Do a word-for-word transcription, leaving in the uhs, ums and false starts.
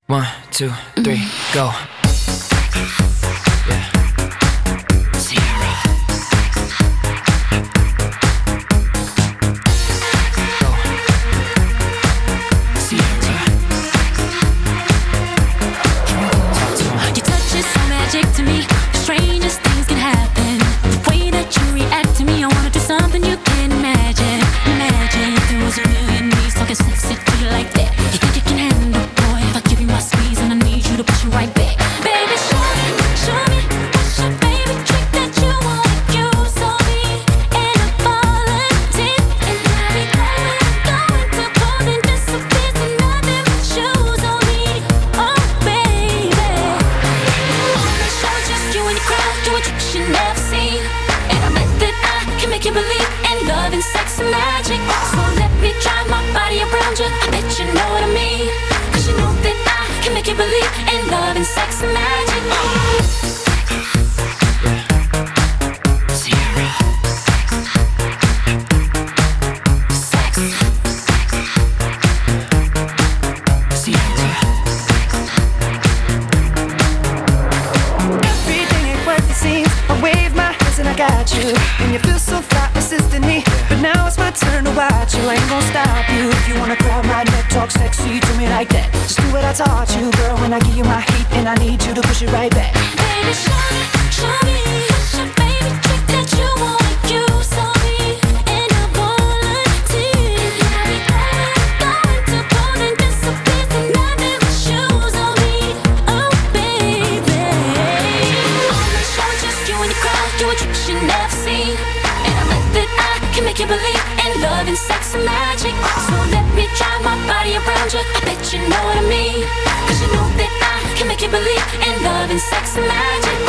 One, two, three, go. Yeah. Sierra. Go. Sierra. Talk to 'em. Your touch is so magic to me. The strangest things can happen. The way that you react to me, I wanna do something you can't imagine. Imagine if there was a million me talking sexy to you like that. You think you can handle, boy? If I give you my squeeze and I need you to push it right back. Baby, show me, show me what's your favorite trick that you wanna use on me. And I'm falling and I be going, going to pulling this so there's nothing but shoes on me. Oh, baby. On the show, just you and your crowd doing tricks you never seen. And I bet that I can make you believe in love and sex and magic. So let me try my body around you. I bet you know what I mean. Cause you know that I can make you believe in love and sex and magic. Sierra. Sex. Sierra. Everything ain't what it seems. I wave my hands and I got you. And you feel so fly, assisting me. But now it's my turn to watch you. I ain't gonna stop you. If you wanna grab my neck, talk sexy to me like that. Just do what I taught you, girl. When I give you my heat, and I need you to push it right back. Baby, show me, show me what's your favorite trick that you wanna use on me. And I volunteer. I be going, going to pulling this so there's nothing but shoes on me. Oh, baby. On the show, just you and your crowd doing tricks you never seen. And I bet that I can make you believe in love and sex and magic. So let me try my body around you. I bet you know what I mean. Cause you know that I can make you believe in love and sex and magic.